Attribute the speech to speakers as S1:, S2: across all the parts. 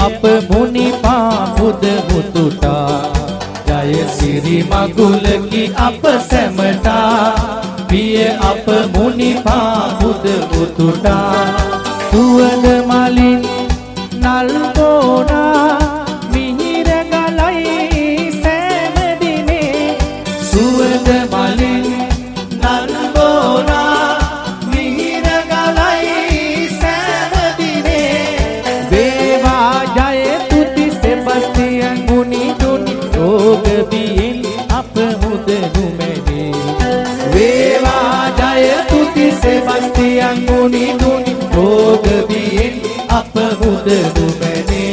S1: අප මුනි පාපුද මුතුටා ජය සිරි මගුලකි අප සැමටා පිය අප මුනි පාපුද මුතුටා සුවඳ මලින් නල්ගෝනා මිහිර ගලයි සෑම දිනේ සුවඳ මලින් නල්ගෝනා මිහිර ගලයි සෑම දිනේ වේවා ජය තුති සෙබස්තියන් මුනි දුනි රෝග බියෙන් අප මුදනු මැනේ වේවා ජය තුති සෙබස්තියන් මුනි දුනි රෝග බියෙන් අප මුදනු මැනේ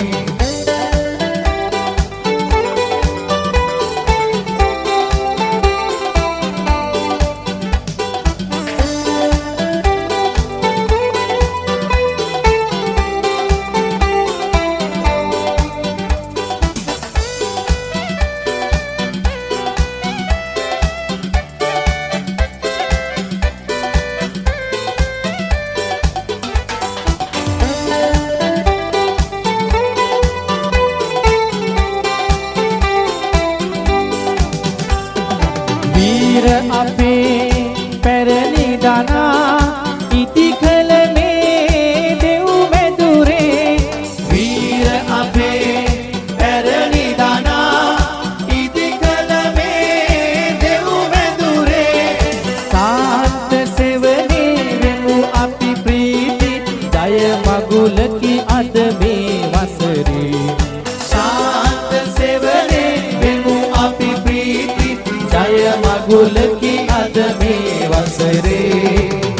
S1: අපේ පැරණි දනා ඉති කළ මේ දෙව් මැදුරේ වීර අපේ පැරණි දනා ඉති කළ මේ දෙව් මැදුරේ සාන්ත සෙවනේ වෙමු අපි ප්‍රීති ජය මගුලකි අද මේ වසරේ සාන්ත සෙවනේ වෙමු අපි ප්‍රීති ජය මගුලකි අද මේ වසරේ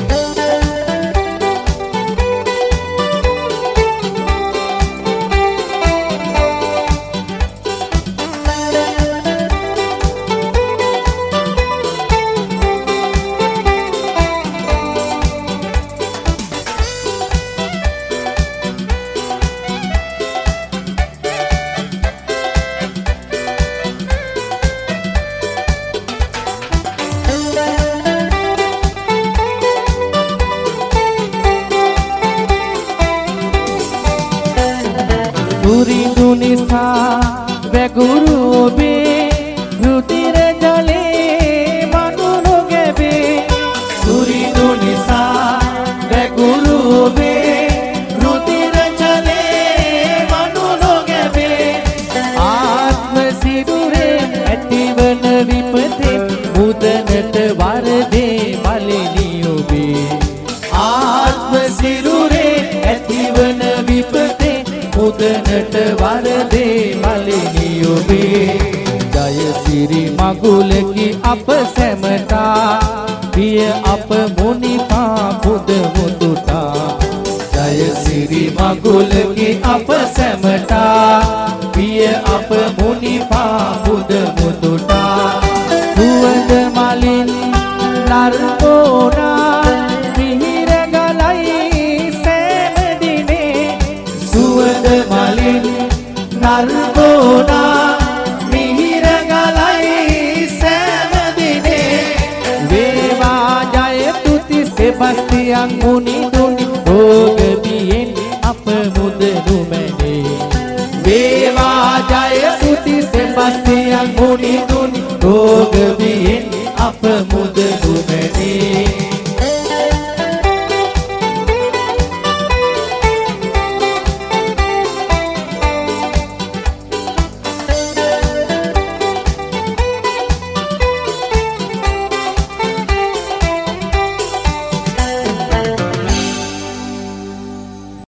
S1: සුරිඳු නිසා වැගුරු ඔබේ රුධිර ජලේ මනු නොගැබේ සුරිඳු නිසා වැගුරු ඔබේ රුධිර ජලේ මනු නොගැබේ ආත්ම සිරුරේ ඇතිවන විපතේ මුදනට වරදේ මලිනි ඔබේ ආත්ම සිරුරේ ඇතිවන විපතේ මුදනට වරදේ මලිනි ඔබේ ජය සිරි මගුලකි අප සැමටා පිය අප මුනි පාපුද මුතුටා ජය සිරි මගුලකි අප සැමටා පිය අප මුනි පාපුද මුතුටා සුවඳ මලින් නල්ගෝනා මිහිර ගලයි සෑම දිනේ සුවඳ මලින් නල්ගෝනා මිහිර ගලයි සෑම දිනේ වේවා ජය තුති සෙබස්තියන් මුනි දුනි රෝග බියෙන් අප මුදනු මැනේ වේවා ජය තුති සෙබස්තියන් මුනි දුනි රෝග බියෙන් අප මුදනු මැනේ